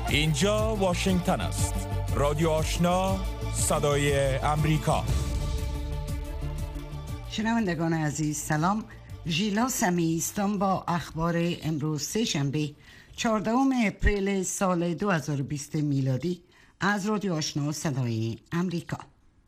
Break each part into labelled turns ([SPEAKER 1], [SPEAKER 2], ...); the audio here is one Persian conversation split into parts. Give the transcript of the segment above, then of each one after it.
[SPEAKER 1] اینجا واشنگتن است. رادیو آشنا، صدای امریکا.
[SPEAKER 2] شنوندگان عزیز سلام. ژیلا سمی هستم با اخبار امروز سه‌شنبه 14 اپریل سال 2020 میلادی از رادیو آشنا صدای امریکا.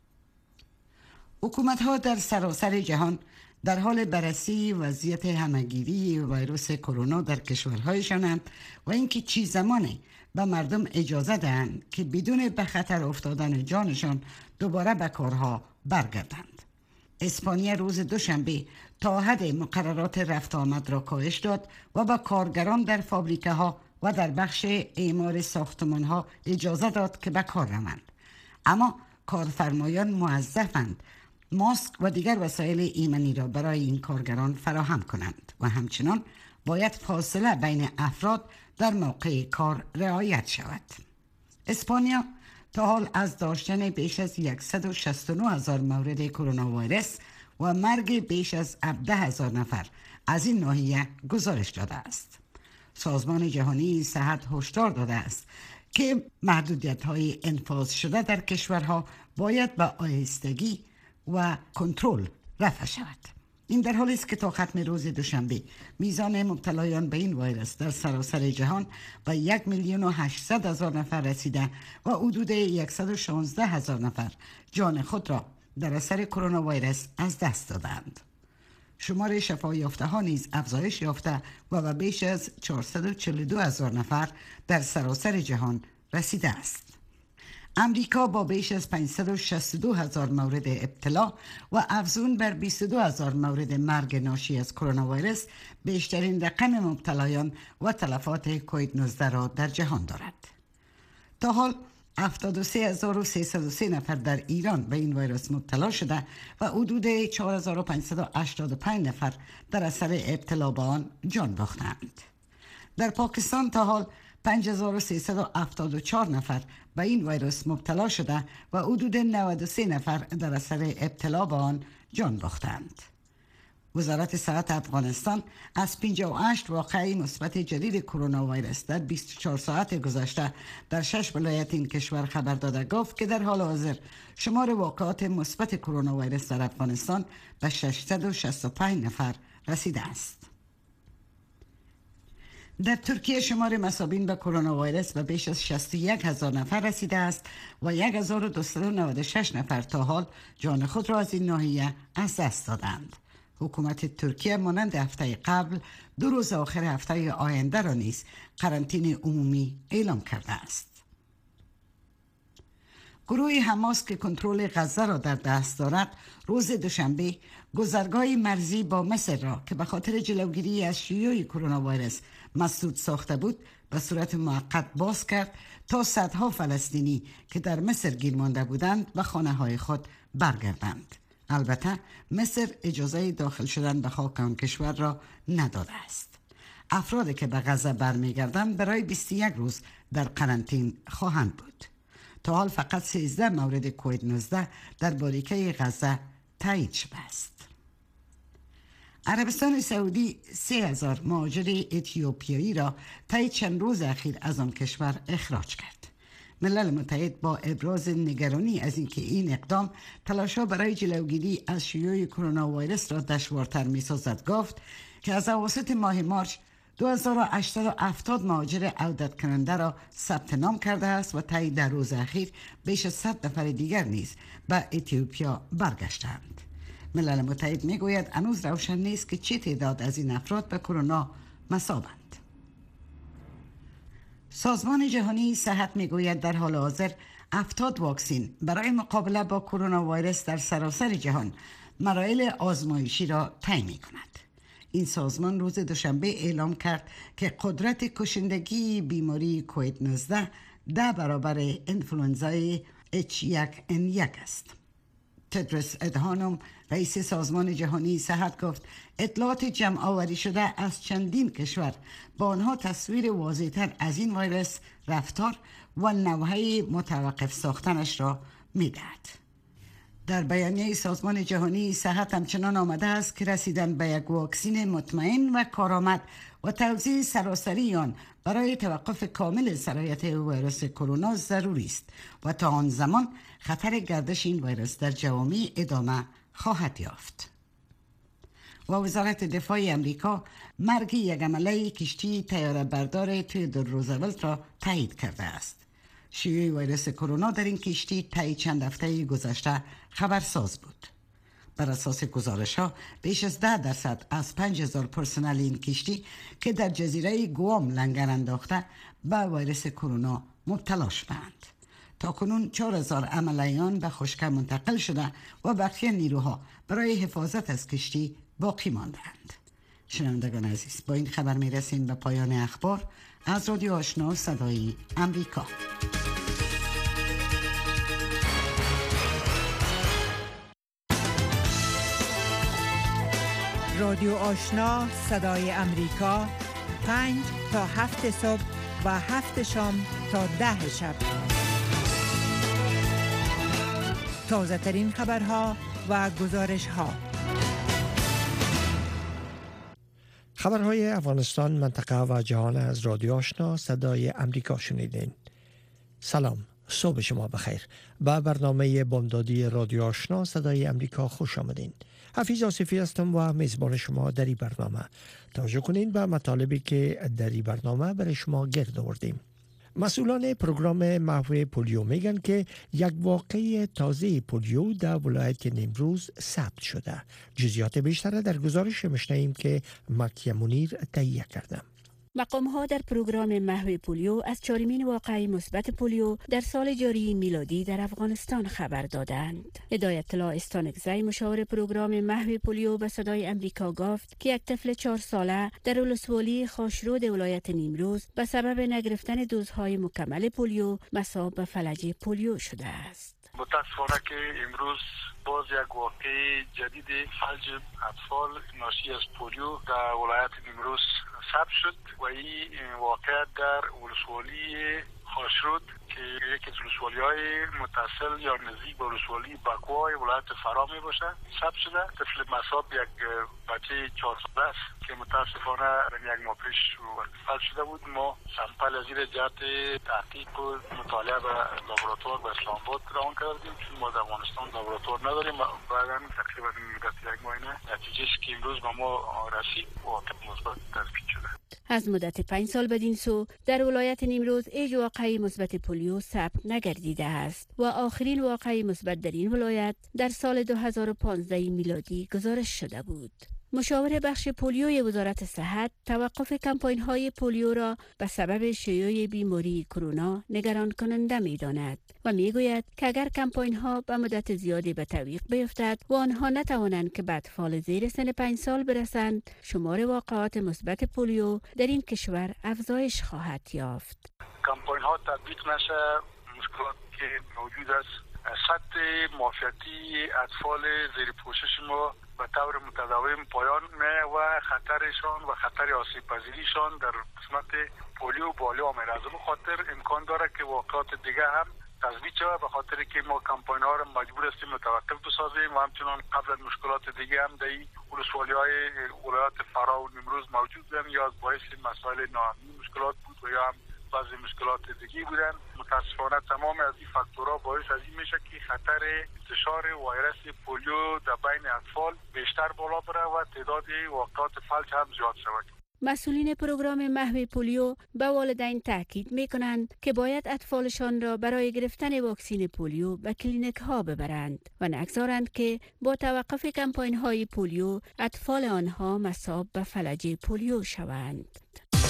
[SPEAKER 2] حکومت‌ها در سراسر جهان در حال بررسی وضعیت همه‌گیری ویروس کرونا در کشورهایشانند و اینکه چه زمانی به مردم اجازه دهند که بدون به خطر افتادن جانشان دوباره به کارها برگردند. اسپانیا روز دوشنبه تا حد مقررات رفت آمد را کاهش داد و به کارگران در فابریکه ها و در بخش اعمار ساختمان ها اجازه داد که به کار روند. اما کارفرمایان موظفند ماسک و دیگر وسایل ایمنی را برای این کارگران فراهم کنند و همچنان باید فاصله بین افراد در موقع کار رعایت شود. اسپانیا تا حال از داشتن بیش از 169,000 مورد کرونا ویروس و مرگ بیش از 17,000 نفر از این ناحیه گزارش داده است. سازمان جهانی صحت هشدار داده است که محدودیت‌های انفاذ شده در کشورها باید به آهستگی و کنترل رفع شود. این در حالی است که تا ختم روز دوشنبه میزان مبتلایان به این ویروس در سراسر جهان به 1,800,000 نفر رسیده و حدود 116,000 نفر جان خود را در اثر کرونا ویروس از دست دادند. شمار شفا یافته ها نیز افزایش یافته و به بیش از 442,000 نفر در سراسر جهان رسیده است. امریکا با بیش از 562,000 مورد ابتلا و افزون بر 22,000 مورد مرگ ناشی از کرونا ویروس بیشترین رقم مبتلایان و تلفات کووید 19 را در جهان دارد. تا حال 73,303 نفر در ایران به این ویروس مبتلا شده و حدود 4,585 نفر در اثر ابتلا به آن جان باختند. در پاکستان تا حال 5,374 نفر به این ویروس مبتلا شده و حدود 93 نفر در اثر ابتلا به آن جان باختند. وزارت صحت افغانستان از 58 واقعه مثبت جدید کرونا ویروس در 24 ساعت گذشته در 6 ولایت این کشور خبر داده گفت که در حال حاضر شمار واقعات مثبت کرونا ویروس در افغانستان به 665 نفر رسیده است. در ترکیه شمار مصابین به کرونا ویروس به بیش از 61,000 نفر رسیده است و 1,296 نفر تا حال جان خود را از این ناحیه از دست دادند. حکومت ترکیه مانند هفته قبل 2 روز آخر هفته آینده را نیز قرنطینه عمومی اعلام کرده است. گروه حماس که کنترل غزه را در دست دارد روز دوشنبه گذرگاه مرزی با مصر را که به خاطر جلوگیری از شیوع کرونا ویروس مسدود ساخته بود به صورت موقت باز کرد تا صدها فلسطینی که در مصر گیر مانده بودند به خانه‌های خود برگردند. البته مصر اجازه داخل شدن به خاک آن کشور را نداده است. افرادی که به غزه برمیگردند برای 21 روز در قرنطینه خواهند بود. تا حال فقط 13 مورد کووید 19 در باریکه غزه تایید شده است. عربستان سعودی 3,000 مهاجر اتیوپیایی را طی چند روز اخیر از آن کشور اخراج کرد. ملل متحد با ابراز نگرانی از اینکه این اقدام تلاش‌ها برای جلوگیری از شیوع کرونا ویروس را دشوارتر می‌سازد گفت که از اواسط ماه مارس 2,870 مهاجر عودت کننده را ثبت نام کرده است و طی در روز اخیر بیش از 100 نفر دیگر نیز به اتیوپیا برگشتند. ملل متحد میگوید هنوز روشن نیست که چه تعداد از این افراد به کرونا مصابند. سازمان جهانی صحت میگوید در حال حاضر 70 واکسن برای مقابله با کرونا ویروس در سراسر جهان مراحل آزمایشی را طی می‌کند. این سازمان روز دوشنبه اعلام کرد که قدرت کشندگی بیماری کووید 19 10 برابر انفلوئنزای H1N1 است. تدرس ادهانوم رئیس سازمان جهانی صحت گفت اطلاعات جمع آوری شده از چندین کشور با آنها تصویر واضح‌تر از این ویروس رفتار و نوعه متوقف ساختنش را می‌دهد. در بیانیه سازمان جهانی صحت همچنان آمده است که رسیدن به یک واکسن مطمئن و کارآمد و توزیع سراسری آن برای توقف کامل سرایت ویروس کرونا ضروری است و تا آن زمان خطر گردش این ویروس در جوامع ادامه خواهد یافت. و وزارت دفاع امریکا مرگ یک عمله کشتی طیاره بردار تئودور روزولت را تایید کرده است. شیوع ویروس کرونا در این کشتی طی چند هفته گذشته خبرساز بود. بر اساس گزارش‌ها بیش از 10% از 5000 پرسنل این کشتی که در جزیره گوام لنگر انداخته به ویروس کرونا مبتلا شدند. تا کنون 4000 عملیان به خشکی منتقل شده و بقیه نیروها برای حفاظت از کشتی باقی ماندند. شنوندگان عزیز، با این خبر میرسیم به پایان اخبار از رادیو آشنا صدای امریکا.
[SPEAKER 3] رادیو آشنا صدای امریکا 5 تا 7 صبح و 7 شام تا 10 شب. تازه ترین خبرها و گزارش ها.
[SPEAKER 4] خبرهای افغانستان، منطقه و جهان از رادیو آشنا صدای امریکا شنیدین. سلام، صبح شما بخیر. به برنامه بامدادی رادیو آشنا صدای امریکا خوش آمدین. حفیظ آصفی هستم و میزبان شما در این برنامه. توجه کنین به مطالبی که در این برنامه برای شما گرد آوردیم. مسئولان پروگرام محو پولیو میگن که یک واقعه تازه پولیو در ولایت نیمروز ثبت شده. جزئیات بیشتر در گزارش میشنویم که مکیه منیر تهیه کرده.
[SPEAKER 5] مقام‌ها در پروگرام محو پولیو از چهارمین واقعه مثبت پولیو در سال جاری میلادی در افغانستان خبر دادند. هدایت الله استانکزی، مشاور پروگرام محو پولیو، به صدای امریکا گفت که یک طفل 4 ساله در ولسوالی خاشرود ولایت نیمروز به سبب نگرفتن دوزهای مکمل پولیو مصاب به فلج پولیو شده است.
[SPEAKER 6] متاسفانه که امروز باز یک واقعه جدید فلج اطفال ناشی از پولیو در ولایت نیمروز ثبت شد و این واقعه در ولسوالی خاشرود که یکی از ولسوالی‌های متصل یا نزدیک به ولسوالی بکوای ولایت فرا می باشه ثبت شده. طفل مصاب یک بچه 4 ساله است که متاسفانه یک ماه پیش فلج شده بود. ما سمپل از این جهت تحقیق و مطالعه به لابراتوار به اسلام آباد روان کردیم، چون ما در افغانستان لابراتوار نداریم. بعد تقریبا مدت یک ماه نتیجهش که امروز به ما رسید واقع مثبت تثبیت شده.
[SPEAKER 5] از مدت 5 سال بدین سو در ولایت نیمروز هیچ واقعه مثبت پولیو ثبت نگردیده است و آخرین واقعه مثبت در این ولایت در سال 2015 میلادی گزارش شده بود. مشاور بخش پولیوی وزارت صحت توقف کمپاین‌های پولیو را به سبب شیوع بیماری کرونا نگران کننده می‌داند و می‌گوید که اگر کمپاین‌ها به مدت زیادی به تعویق بیفتد و آنها نتوانند که به اطفال زیر سن 5 سال برسند، شمار واقعات مثبت پولیو در این کشور افزایش خواهد یافت.
[SPEAKER 6] کمپاین‌ها تطبیق نشه، مشکلات که موجود است، سطح معافیتی اطفال زیر پوشش ما به طور متداوم پایان می‌آید و خطرشان و خطر آسیب پذیریشان در قسمت پولیو بالا میره. از اون خاطر امکان داره که واقعات دیگه هم تثبیت شود، به خاطر که ما کمپاین‌ها را مجبور هستیم متوقف بسازیم و همچنان قبل از مشکلات دیگه هم در ولسوالی‌های ولایات فرا و نیمروز موجود بودن یا باعث مسائل ناامنی مشکلات بود و یا هم بعضی مشکلات دیگه بودن. متاسفانه تمام از این فاکتورها باعث از این میشه که خطر انتشار ویروس پولیو در بین اطفال بیشتر بالا بره و تعداد واقعات فلج هم زیاد شود.
[SPEAKER 5] مسئولین پروگرام محو پولیو به والدین تاکید می‌کنند که باید اطفالشان را برای گرفتن واکسن پولیو به کلینیک ها ببرند و نگذارند که با توقف کمپاین های پولیو اطفال آنها مصاب به فلج پولیو شوند.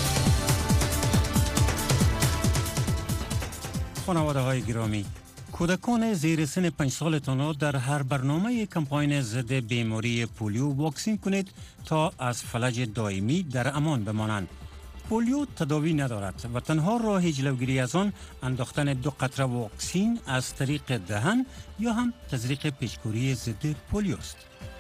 [SPEAKER 7] خانواده های گرامی، کودکان زیر سن 5 سالتان در هر برنامه کمپاین ضد بیماری پولیو واکسین کنید تا از فلج دائمی در امان بمانند. پولیو تداوی ندارد و تنها راه جلوگیری از آن انداختن 2 قطره واکسین از طریق دهن یا هم تزریق پیچکوری ضد پولیو است.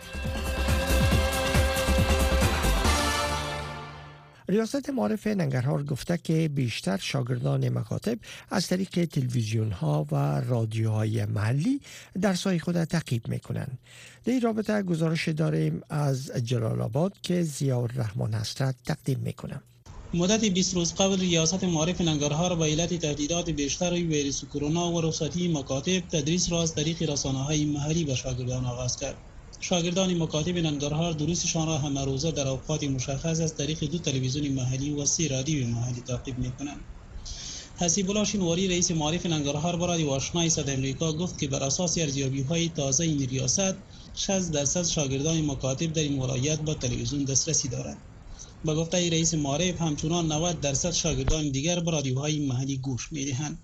[SPEAKER 4] ریاست معارف ننگرهار گفته که بیشتر شاگردان مکاتب از طریق تلویزیون ها و رادیوهای محلی درس‌های خود تعقیب میکنند. در این رابطه گزارش داریم از جلال آباد که ضیاءالرحمن حسرت تقدیم میکنم.
[SPEAKER 8] مدت 20 روز قبل ریاست معارف ننگرهار به علت تهدیدات بیشتر ویروس کرونا و رخصتی مکاتب تدریس را از طریق رسانه‌های محلی به شاگردان آغاز کرد. شاگردان مکاتب ننگرهار دروسشان را همه روزه در اوقات مشخص از طریق 2 تلویزیون محلی و 3 رادیوی محلی تعقیب می‌کنند. حسیب الله شینواری رئیس معارف ننگرهار با رادیو آشنای صدای امریکا گفت که بر اساس ارزیابی‌های تازه این ریاست 60% شاگردان مکاتب در این ولایت با تلویزیون دسترسی دارند. با گفته رئیس معارف همچنان 90% شاگردان دیگر به رادیوهای محلی گوش می‌دهند.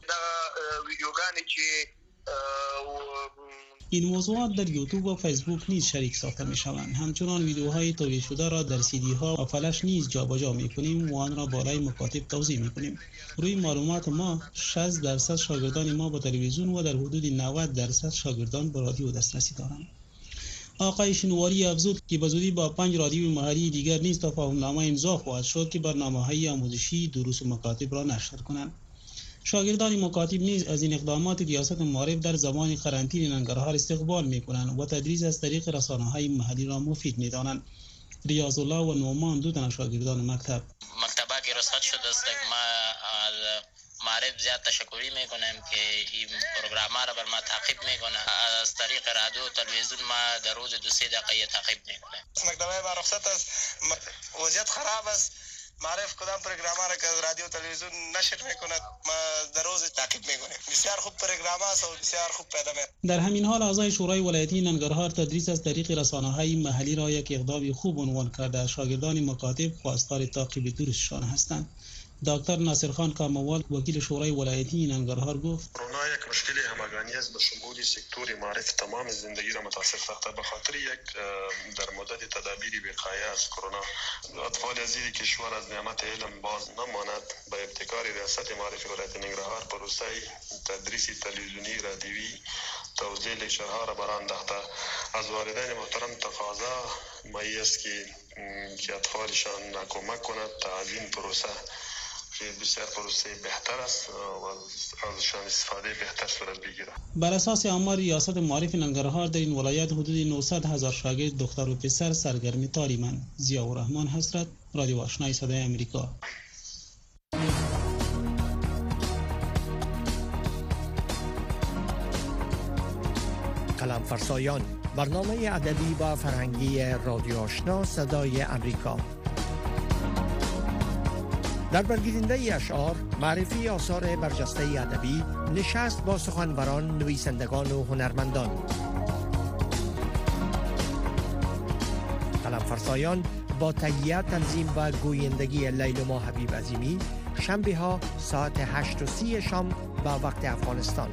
[SPEAKER 8] این موضوعات در یوتیوب و فیسبوک نیز شریک ساخته می‌شوند. همچنان ویدیوهای تولید شده را در سی دی ها و فلش نیز جابجا می‌کنیم و آن را بالای مکاتب توزیع می‌کنیم. روی معلومات ما 60% شاگردان ما با تلویزیون و در حدود 90% شاگردان با رادیو دسترسی دارند. آقای شینواری افزود که به زودی با 5 رادیو محلی دیگر نیز تفاهم‌نامه امضا خواهد شد که برنامه‌های آموزشی دروس و مکاتب را نشر کنند. شاگردان مکاتب نیز از این اقدامات ریاست معارف در زمان قرنطینه ننگرهار استقبال می‌کنند و تدریس از طریق رسانه‌های محلی را مفید می‌دانند. ریاض الله و نومان 2 تن شاگردان مکتب
[SPEAKER 9] که رخصت شده است، ما از معارف زیاد تشکری میکنم که این پروگرام را بر ما تعقیب میکنه. از طریق رادیو و تلویزیون ما در روز 2-3 دقیقه تعقیب میکنه. مکتب ما رخصت است، وضعیت خراب است. معرف کدام پروگرام را که رادیو و تلویزیون نشر میکند ما در روز تعقیب میکنیم. بسیار خوب پروگرام است و بسیار خوب پیدا میاد.
[SPEAKER 8] در همین حال اعضای شورای ولایتی ننگرهار تدریس از طریق رسانه‌های محلی را یک اقدام خوب عنوان کرده. شاگردان مکاتب خواستار تعقیب دروسشان هستند. دکتر ناصر خان کاموال وکیل شورای ولایتی ننگرهار گفت
[SPEAKER 10] کرونا یک مشکل همگانی است به شمول سکتور معرف تمام زندگی را متاثر ساخته. به خاطر یک در مدت تدابیر وقایع از کرونا اطفال عزیز کشور از نعمت علم باز نماند. به ابتکار ریاست معرف ولایت ننگرهار پروسه تدریس تلویزیونی رادیویی توزیع لکچرها را برآورده انداخته. از والدین محترم تقاضا مایه است که اطفالشان کمک کند تا از این پروسه که بسیار پروسه بهتر است و ازشان استفاده بهتر صورت بگیرد.
[SPEAKER 8] بر اساس آمار ریاست معارف ننگرهار در این ولایت حدود 900,000 شاگرد دختر و پسر سرگرم تعلیمند. ضیاءالرحمن حضرت، رادیو آشنای صدای امریکا.
[SPEAKER 4] قلم فرسایان، برنامه ادبی و فرهنگی رادیو آشنا صدای امریکا. در برگیرنده اشعار، معرفی آثار برجسته ادبی، نشست با سخنوران، نویسندگان و هنرمندان. قلم فرسایان با تهیه، تنظیم و گویندگی لیلما حبیب عظیمی، شنبه ها ساعت 8:30 شام به وقت افغانستان.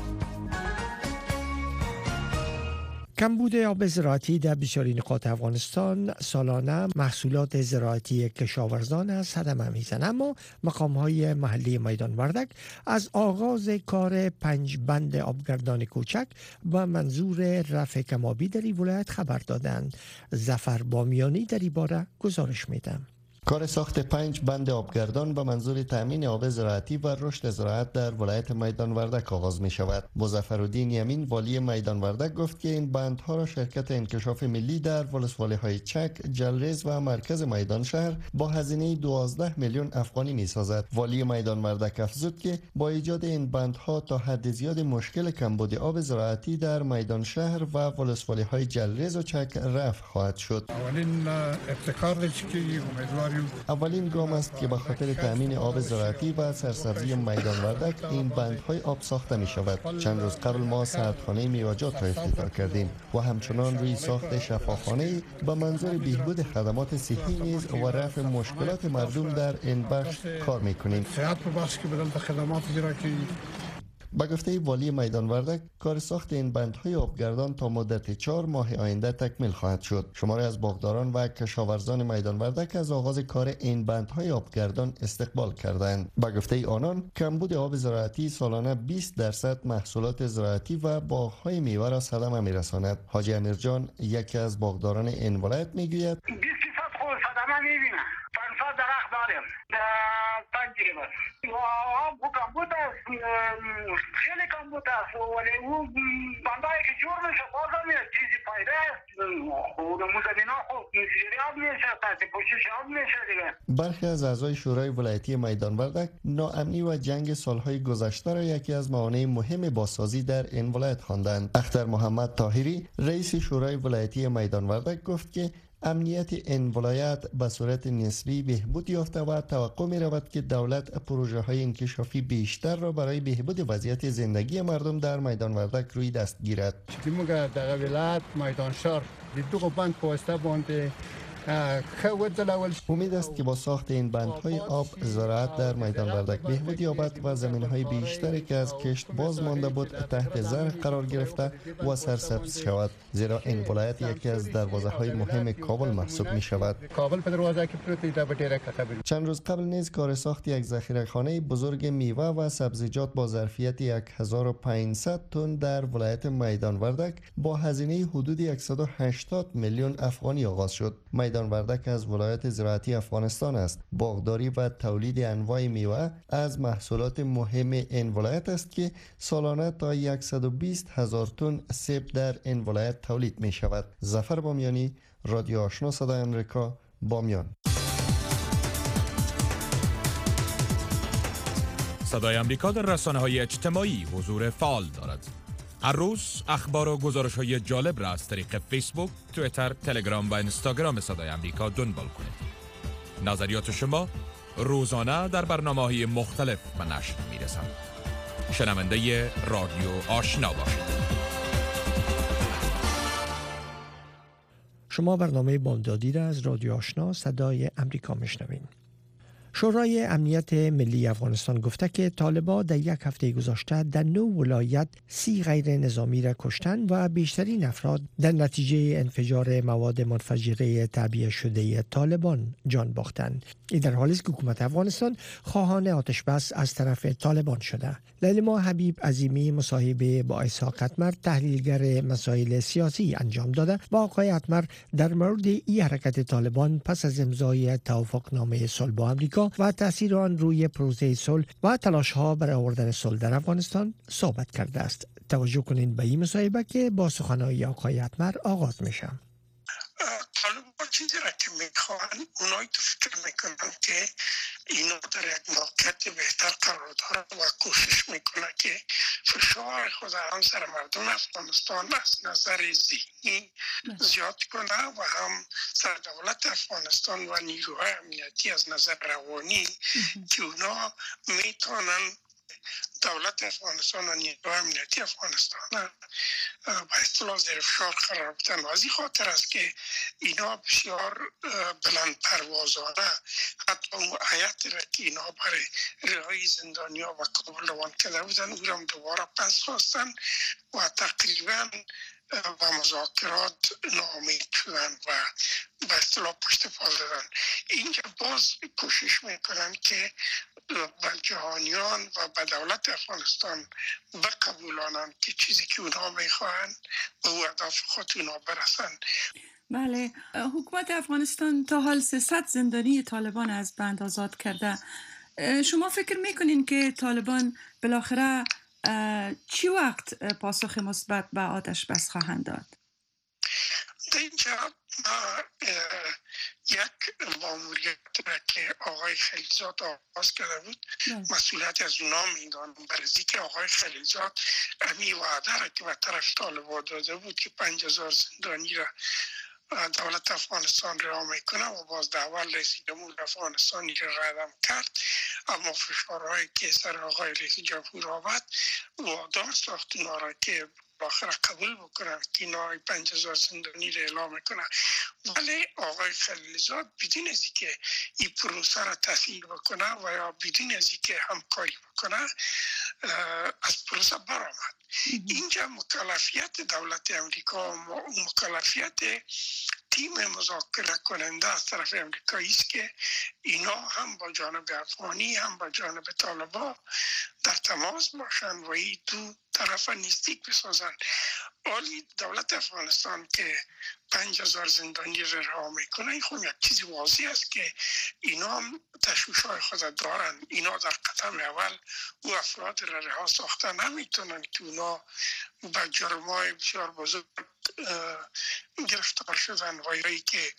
[SPEAKER 4] کمبود آب زراعتی در بسیاری نقاط افغانستان سالانه محصولات زراعتی کشاورزان از صدمه میزنند، اما مقام‌های محلی میدان وردک از آغاز کار 5 بند آبگردان کوچک با منظور رفع کم‌آبی در این ولایت خبر دادند. ظفر بامیانی در این باره گزارش میدم.
[SPEAKER 11] کار ساخت 5 بند آبگردان به منظور تامین آب زراعتی و رشد زراعت در ولایت میدان وردک آغاز می شود. مظفرالدین یمین والی میدان وردک گفت که این بندها را شرکت انکشاف ملی در ولسوالی‌های چک، جلریز و مرکز میدان شهر با هزینه 12 میلیون افغانی می سازد. والی میدان وردک افزود که با ایجاد این بندها تا حد زیاد مشکل کمبود آب زراعتی در میدان شهر و ولسوالی‌های جلریز و چک رفع خواهد شد. اولین گام است که به خاطر تامین آب زراعتی و سرسبزی میدان وردک این بندهای آب ساخته می شود. چند روز قبل ما سردخانه میوه‌جات را افتتاح کردیم و همچنان روی ساخت شفاخانه به منظور بهبود خدمات صحی نیز و رفع مشکلات مردم در این بخش کار می کنیم. با گفته والی میدان وردک، کار ساخت این بندهای آبگردان تا مدت 4 ماه آینده تکمیل خواهد شد. شماری از باغداران و کشاورزان میدان وردک از آغاز کار این بندهای آبگردان استقبال کردند. با گفته آنان، کمبود آب زراعتی سالانه 20% محصولات زراعتی و باغ‌های میوه را صدمه می‌رساند. حاجی امیرجان، یکی از باغداران این ولایت میگوید:
[SPEAKER 6] 20% خود صدمه می‌بینه. 500 درخت داریم. 5 کیلومتر. آب کمبود است. خیلی کم بوده است ولی او بندایی که جور میشه بازم یه چیزی پیدا است خود مزمین ها خود جریاب میشه تحت پوشش آب میشه دیگه.
[SPEAKER 11] برخی از اعضای شورای ولایتی میدان وردک ناامنی و جنگ سالهای گذشته را یکی از موانع مهم بازسازی در این ولایت خواندند. اختر محمد طاهری رئیس شورای ولایتی میدان وردک گفت که امنیت این ولایت به صورت نسبی بهبود یافته و توقع می رود که دولت پروژه های انکشافی بیشتر را برای بهبود وضعیت زندگی مردم در میدان وردک روی دست گیرد.
[SPEAKER 12] چیزی مگر در ولایت میدان شهر دو بند پوسته بانده
[SPEAKER 11] امید است که با ساخت این بندهای آب زراعت در میدان وردک بهبود یابد و زمینهای بیشتری که از کشت باز مانده بود تحت زرع قرار گرفته و سرسبز شود، زیرا این ولایت یکی از دروازه‌های مهم کابل محسوب می شود.
[SPEAKER 12] کابل په دروازه کې پروت دی په ډیره کته.
[SPEAKER 11] چند روز قبل نیز کار ساخت یک ذخیره‌خانه بزرگ میوه و سبزیجات با ظرفیت 1500 تن در ولایت میدان وردک با هزینه حدود 180 میلیون افغانی آغاز شد. میدان وردک از ولایت زراعتی افغانستان است. باغداری و تولید انواع میوه از محصولات مهم این ولایت است که سالانه تا 120,000 تن سیب در این ولایت تولید می شود. ظفر بامیانی، رادیو آشنا صدای آمریکا، بامیان.
[SPEAKER 1] صدای آمریکا در رسانه‌های اجتماعی حضور فعال دارد. هر روز اخبار و گزارش‌های جالب را از طریق فیسبوک، توییتر، تلگرام و اینستاگرام صدای آمریکا دنبال کنید. نظریات شما روزانه در برنامه‌های مختلف به نشر می‌رسند. شنونده رادیو آشنا باشید.
[SPEAKER 4] شما برنامه بامدادی را از رادیو آشنا صدای آمریکا میشنوید. شورای امنیت ملی افغانستان گفته که طالبان در یک هفته گذشته در 9 ولایت 30 غیر نظامی را کشتن و بیشترین افراد در نتیجه انفجار مواد منفجره تعبیه شده طالبان جان باختند. این در حالی است که حکومت افغانستان خواهان آتش بس از طرف طالبان شده. لیلما حبیب عظیمی مصاحبه با اسحاق اتمر تحلیلگر مسائل سیاسی انجام داده و آقای اتمر در مورد این حرکت طالبان پس از امضای توافقنامه صلح با آمریکا و تاثیر آن روی پروسه صلح و تلاش‌ها برای آوردن صلح در افغانستان صحبت کرده است. توجه کنید به این مصاحبه که با سخنان آقای اتمر آغاز میشه.
[SPEAKER 13] طالبان چیزی را که میخوان اونایی تو فکر میکنن که اینا در یک موقعیت بهتر قرار داره و کوشش میکنه که فشار خود هم سر مردم افغانستان از نظر ذهنی زیاد کنه و هم سر دولت افغانستان و نیروهای امنیتی از نظر روانی که اونا میتونن دولت افغانستان و نیروهای امنیتی افغانستان به اصطلاح زیر فشار قرار بدن. و از این خاطر است که اینا بسیار بلند پروازانه حتی اون آیت را که اینا برای رهایی زندانیا و کابل روان کرده بودن او را دوباره پس خواستن و تقریبا و مذاکرات ناامید شدن و به اصطلاح پشت پا زدن. اینجا باز کوشش میکنن که به جهانیان و به دولت افغانستان بقبولانند که چیزی که اونها میخواهند به اهداف خود اونها برسند.
[SPEAKER 14] بله، حکومت افغانستان تا حال 300 زندانی طالبان از بند آزاد کرده. شما فکر میکنین که طالبان بالاخره چی وقت پاسخ مثبت به آتش بس خواهند داد؟
[SPEAKER 13] در اینجا یک ماموریت که آقای خلیلزاد آغاز کرده بود مسئولیت از اونا میدانم برای که آقای خلیلزاد امی وعده را که به طرف طالبان داده بود که 5000 زندانی را دولت افغانستان را میکنه و باز داول رئیس جمهور افغانستانی را ردم کرد، اما فشارهایی که سر آقای رئیس جمهور آمد وعده ساخت اونا را که بالاخره قبول بکنن که اینا 5000 زندانی را اعلام میکنه. ولی آقای خلیلزاد بدون از اینکه این پروسه را تسهیل بکنه و یا بدون از اینکه همکاری بکنه از پروسه برآمد. اینجا مکلفیت دولت امریکا و مکلفیت تیم مذاکره کننده از طرف امریکایی است که اینا هم با جانب افغانی هم با جانب طالبان در تماس باشند و این دو طرف نزدیک بسازند. عالی دولت افغانستان که 5000 زندانی را رها میکنه، این خود یک چیزی واضح است که اینا هم تشویش‌های خود دارن. اینا در قدم اول او افراد را رها ساخته نمیتونن که اونا به جرم‌های بسیار بزرگ گرفتار شدن و یایی که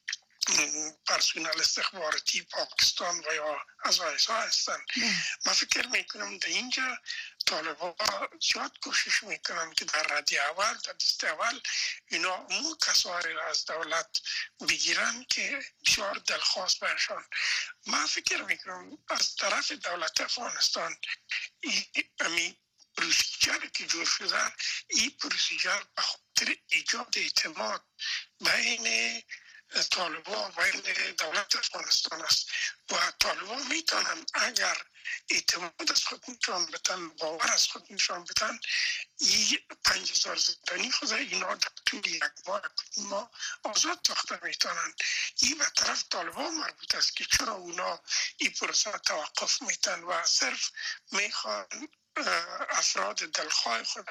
[SPEAKER 13] پرسونل استخباراتی پاکستان و یا از آیسا هستن. من فکر میکنم در اینجا طالبان زیاد کوشش میکنن که در ردی اول، در دست اول اینا اون کسایی را از دولت بگیرن که بسیار دلخواست برشان. من فکر میکنم از طرف دولت افغانستان این پروسیجر که جور شده، این پروسیجر به خاطر ایجاد اعتماد بین طالبان و دولت افغانستان است و طالبان میتونن اگر اعتماد از خود نشان بدن، باور از خود نشان بدن، این 5000 زندانی خود اینا در طول یک ماه آزاد ساخته میتونن. این به طرف طالبان مربوط است که چرا اونا این پروسه توقف میتن و صرف میخوان افراد دلخواه خود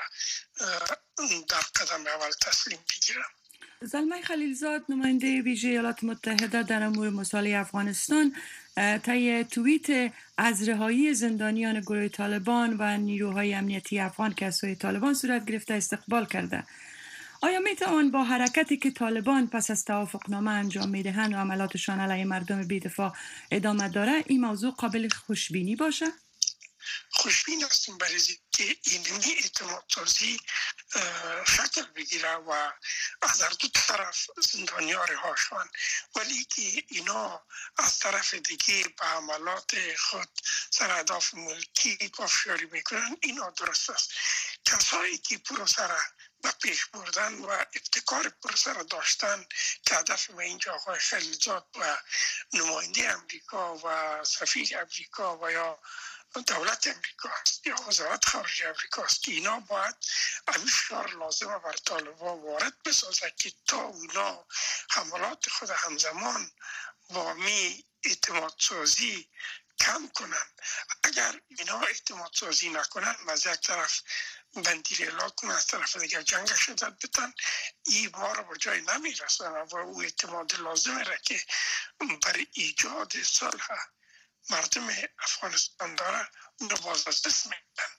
[SPEAKER 13] در قدم اول تسلیم بگیرن.
[SPEAKER 14] زلمه خلیلزاد، نماینده ویژه ایالات متحده در امور مصالحه افغانستان، طی توییت از رهایی زندانیان گروه طالبان و نیروهای امنیتی افغان که از سوی طالبان صورت گرفته استقبال کرده. آیا میتوان با حرکتی که طالبان پس از توافقنامه انجام میدهند و عملاتشان علیه مردم بی‌دفاع ادامه داره، این موضوع قابل خوشبینی باشه؟
[SPEAKER 13] خوشبین هستیم برای که اینمی اعتماد سازی شکل بگیره و از هر دو طرف زندانیان رها شوند، ولی که اینا از طرف دیگه به عملات خود سر اهداف ملکی پافشاری میکنن، اینا درست است. کسایی که پروسه را به پیش بردن و ابتکار پروسه را داشتن که هدف ما اینجا آقای خلیلزاد و نماینده امریکا و سفیر امریکا و یا دولت امریکا است یا وزارت خارجه امریکا است که اینا باید فشار لازمه بر طالبان وارد بسازه که تا اونا حملات خود همزمان با می اعتماد سازی کم کنن. اگر اینا اعتماد سازی نکنن و از یک طرف بندی اعلام کنن، از طرف دیگر جنگ شدت بتن، این ما را به جای نمی رسن و او اعتماد لازمه را که برای ایجاد صلح مردم افغانستان داره اون رو باز از دست میدن.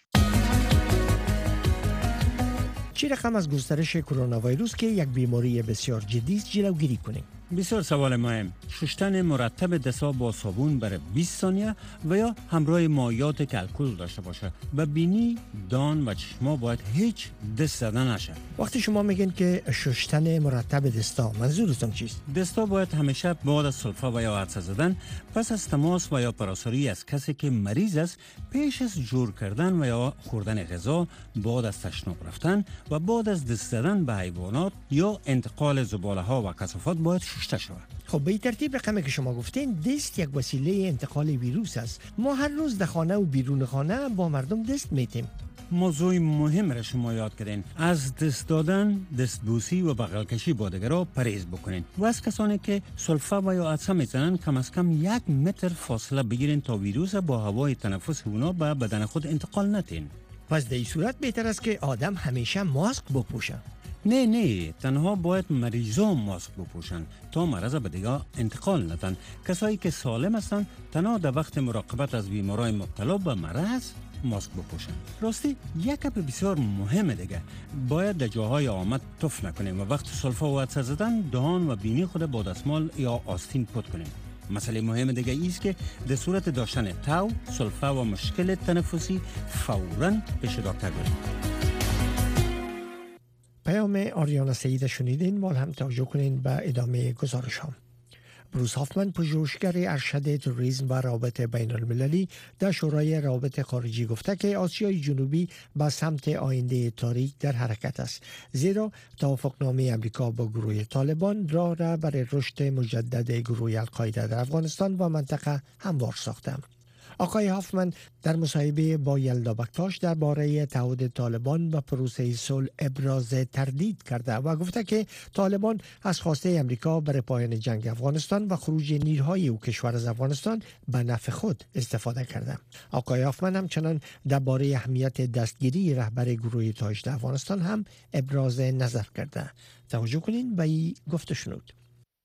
[SPEAKER 4] چی رقم از گسترش کرونا ویروس که یک بیماری بسیار جدی است جلوگیری کنیم؟
[SPEAKER 7] بسیار سوال مهم. شستن مرتب دست‌ها با صابون برای 20 ثانیه و یا همراه مایعات که الکل داشته باشه. و بینی، دان و چشما باید هیچ دست زدن نشه.
[SPEAKER 4] وقتی شما میگین که شستن مرتب دستا، منظورتون چیست؟
[SPEAKER 7] دستا باید همیشه بعد از سلفه و یا عطسه زدن پس از تماس و یا پراساری از کسی که مریض است، پیش از جور کردن و یا خوردن غذا، بعد از تشناب رفتن و بعد از دست زدن به حیوانات یا انتقال زباله ها و کثافات باید شسته شود.
[SPEAKER 4] خب به این ترتیب رقمی که شما گفتین، دست یک وسیله انتقال ویروس است. ما هر روز در خانه و بیرون خانه با مردم دست میتیم.
[SPEAKER 7] موضوع مهم را شما یاد کردین. از دست دادن، دستبوسی و بغل کشی با دیگران پرهیز بکنین و از کسانی که سلفه و یا عطسه میزنن کم از کم 1 متر فاصله بگیرین تا ویروس با هوای تنفس اونا به بدن خود انتقال ندین.
[SPEAKER 4] پس در این صورت بهتر است که آدم همیشه ماسک بپوشه.
[SPEAKER 7] نه، تنها باید مریضان ماسک بپوشن تا مرض به دیگه انتقال ندن. کسایی که سالم هستن تنها در وقت مراقبت از بیمارای مبتلا به مرض ماسک بپوشن. راستی یک گپ بسیار مهم دیگه، باید در جاهای آمد تف نکنیم و وقت سلفه و عطسه زدن دهان و بینی خود با دستمال یا آستین پاک کنیم. مسئله مهم دیگه ایست که در صورت داشتن تاو، سلفه و مشکل تنفسی فوراً پیش دکتر برید.
[SPEAKER 4] پیام آریانا سعید شنیدین. مال هم توجه کنین به ادامه گزارش هم. بروس هافمن، پژوهشگر ارشد توریسم و روابط بین المللی در شورای روابط خارجی گفته که آسیای جنوبی به سمت آینده تاریک در حرکت است، زیرا توافقنامه امریکا با گروه طالبان راه را برای رشد مجدد گروه القاعده در افغانستان و منطقه هموار ساخته. آقای هافمن در مصاحبه با یلدا بکتاش درباره تعهد طالبان و پروسه صلح ابراز تردید کرده و گفته که طالبان از خواسته امریکا برای پایان جنگ افغانستان و خروج نیروهای او کشور از افغانستان به نفع خود استفاده کرده. آقای هافمن همچنان درباره اهمیت دستگیری رهبر گروه تاجد افغانستان هم ابراز نظر کرده. توجه کنین به این گفته شنود.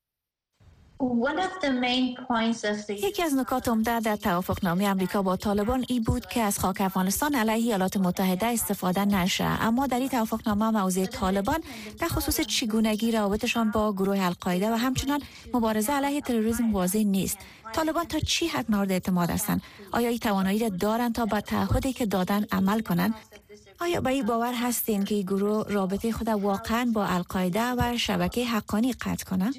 [SPEAKER 15] یکی از نکات عمده در توافقنامه امریکا با طالبان ای بود که از خاک افغانستان علیه ایالات متحده استفاده نشه، اما در این توافقنامه موضوع طالبان در خصوص چگونگی روابطشان با گروه القاعده و همچنان مبارزه علیه تروریسم واضح نیست. طالبان تا چی حد مورد اعتماد هستند؟ آیا این توانایی را دارند تا به تعهدی که دادن عمل کنند؟ آیا به این باور هستین که این گروه رابطه خود واقعا با القاعده و شبکه حقانی قطع کنند؟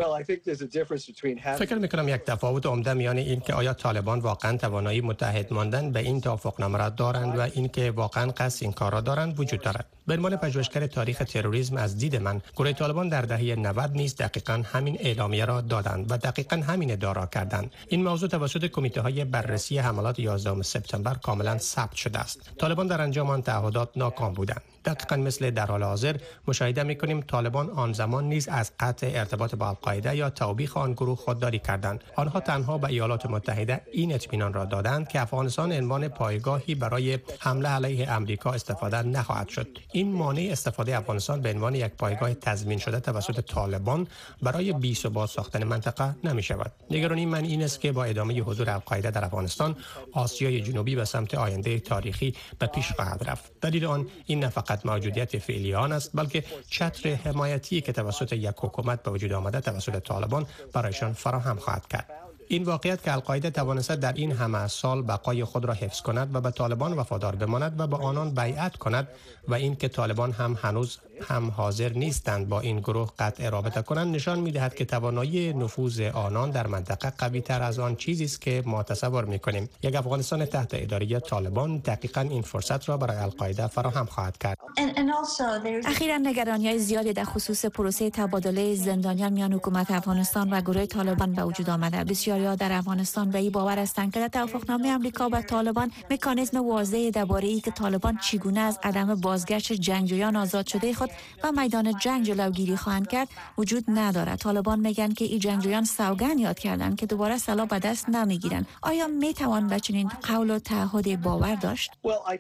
[SPEAKER 16] فکر میکنم یک تفاوت عمده میان این که آیا طالبان واقعا توانایی متحد ماندن به این توافقنامه را دارند و این که واقعا قصد این کار را دارند وجود دارد. به عنوان پژوهشگر تاریخ تروریسم از دید من، گروه طالبان در دهه 90 نیز دقیقاً همین اعلامیه را دادند و دقیقاً همین ادعا کردند. این موضوع توسط کمیته های بررسی حملات 11 سپتامبر کاملا ثبت شده است. طالبان در انجام آن تعهدات ناکام بودند. دقیقاً مثل در حال حاضر مشاهده می‌کنیم طالبان آن زمان نیز از قطع ارتباط با القاعده یا توبیخ آن گروه خودداری کردند. آنها تنها به ایالات متحده این اطمینان را دادند که افغانستان عنوان پایگاهی برای حمله علیه امریکا استفاده نخواهد شد. این مانع استفاده افغانستان به عنوان یک پایگاه تضمین شده توسط طالبان برای بی‌ثبات ساختن منطقه نمی‌شود. نگرانی من این است که با ادامه حضور القاعده در افغانستان، آسیای جنوبی به سمت آینده تاریخی به پیش خواهد رفت. دلیل آن این نه فقط موجودیت فعلی آن است، بلکه چتر حمایتی که توسط یک حکومت به وجود آمده توسط طالبان برایشان فراهم خواهد کرد. این واقعیت که القاعده توانسته در این همه سال بقای خود را حفظ کند و به طالبان وفادار بماند و به آنان بیعت کند و این که طالبان هم هنوز هم حاضر نیستند با این گروه قطع رابطه کنند نشان می‌دهد که توانایی نفوذ آنان در منطقه قوی‌تر از آن چیزی است که ما تصور می‌کنیم. یک افغانستان تحت اداره طالبان دقیقاً این فرصت را برای القاعده فراهم خواهد کرد.
[SPEAKER 15] اخیراً نگرانی‌های زیادی در خصوص پروسه تبادله زندانیان میان حکومت افغانستان و گروه طالبان به وجود آمده. بسیاری‌ها در افغانستان به این باور هستند که در توافقنامه آمریکا با طالبان مکانیزم واضحی درباره ای که طالبان چگونه از عدم بازگشت جنگجویان آزاد شده خود و میدان جنگ جلوگیری خواهند کرد وجود ندارد. طالبان میگن که این جنگجویان سوگند یاد کردند که دوباره سلاح به دست نمیگیرند. آیا میتوان به چنین قول و تعهد باور داشت؟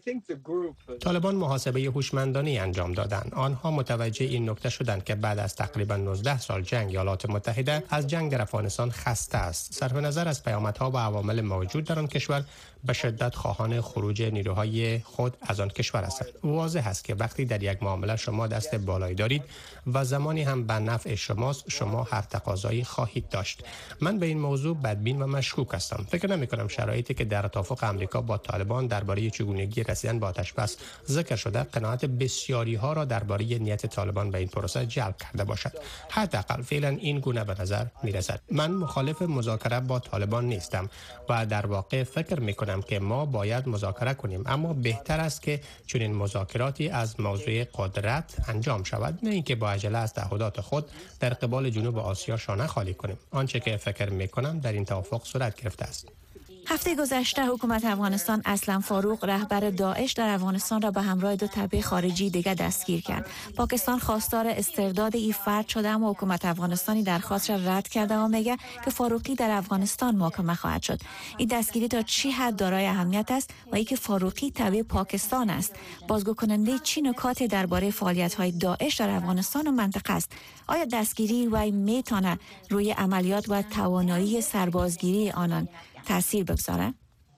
[SPEAKER 16] طالبان محاسبه هوشمندانه انجام دادند. آنها متوجه این نکته شدند که بعد از تقریبا 19 سال جنگ ایالات متحده از جنگ در افغانستان خسته است. صرف نظر از پیامدها و عوامل موجود در آن کشور به شدت خواهان خروج نیروهای خود از آن کشور هستند. واضح است که وقتی در یک معامله شما دست بالایی دارید و زمانی هم به نفع شماست، شما هر تقاضایی خواهید داشت. من به این موضوع بدبین و مشکوک هستم. فکر نمی‌کنم شرایطی که در توافق آمریکا با طالبان درباره چگونگی رسیدن به آتش‌بس ذکر شده قناعت بسیاری‌ها را درباره نیت طالبان به این پروسه جلب کرده باشد. حداقل فعلا این گونه به نظر می‌رسد. من مخالف مذاکره با طالبان نیستم و در واقع فکر می‌کنم که ما باید مذاکره کنیم، اما بهتر است که چنین مذاکراتی از موضوع قدرت انجام شود، نه اینکه با عجله از تعهدات خود در قبال جنوب آسیا شانه خالی کنیم. آنچه که فکر می‌کنم در این توافق صورت گرفته است.
[SPEAKER 15] هفته گذشته حکومت افغانستان اسلم فاروق رهبر داعش در افغانستان را به همراه 2 تبع خارجی دیگر دستگیر کرد. پاکستان خواستار استرداد این فرد شده اما حکومت افغانستانی درخواست را رد کرده و میگه که فاروقی در افغانستان محاکمه خواهد شد. این دستگیری تا چی حد دارای اهمیت است و اینکه فاروقی تبع پاکستان است بازگو کننده چی نکات درباره فعالیت‌های داعش در افغانستان و منطقه است؟ آیا دستگیری وی میتونه روی عملیات و توانایی سربازگیری آنان تأثیر بگذاره؟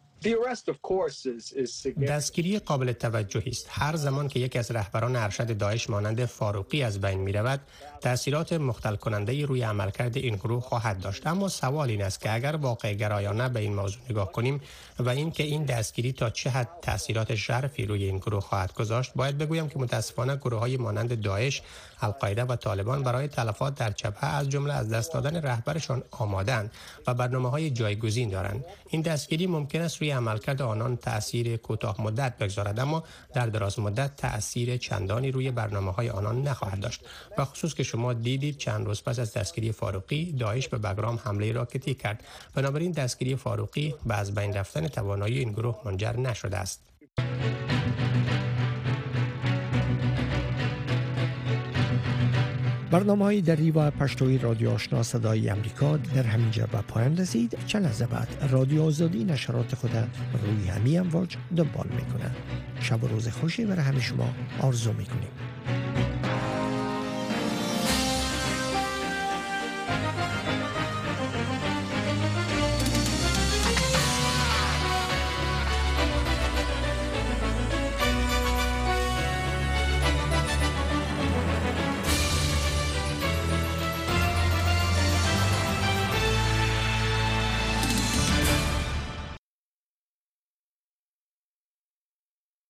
[SPEAKER 16] دستگیری قابل توجهی است. هر زمان که یکی از رهبران ارشد داعش مانند فاروقی از بین می رود، تأثیرات مختل کننده روی عملکرد این گروه خواهد داشت. اما سوال این است که اگر واقع گرایانه به این موضوع نگاه کنیم و اینکه این دستگیری تا چه حد تأثیرات ژرفی روی این گروه خواهد گذاشت، باید بگویم که متاسفانه گروه‌های مانند داعش القاعده و طالبان برای تلفات در جبهه از جمله از دست دادن رهبرشان آماده‌اند و برنامه‌های جایگزین دارند. این دستگیری ممکن است روی عملکرد آنان تأثیر کوتاه مدت بگذارد، اما در دراز مدت تأثیر چندانی روی برنامه‌های آنان نخواهد داشت. و خصوص که شما دیدید چند روز پس از دستگیری فاروقی، داعش به بگرام حمله راکتی کرد. بنابراین دستگیری فاروقی به از بین رفتن توانایی این گروه منجر نشده است.
[SPEAKER 4] برنامه‌های دری و پشتوی رادیو آشنا صدای امریکا در همینجا به پایان رسید. چند لحظه بعد رادیو آزادی نشرات خود روی همین امواج دنبال میکنه. شب و روز خوشی برای همه شما آرزو میکنیم.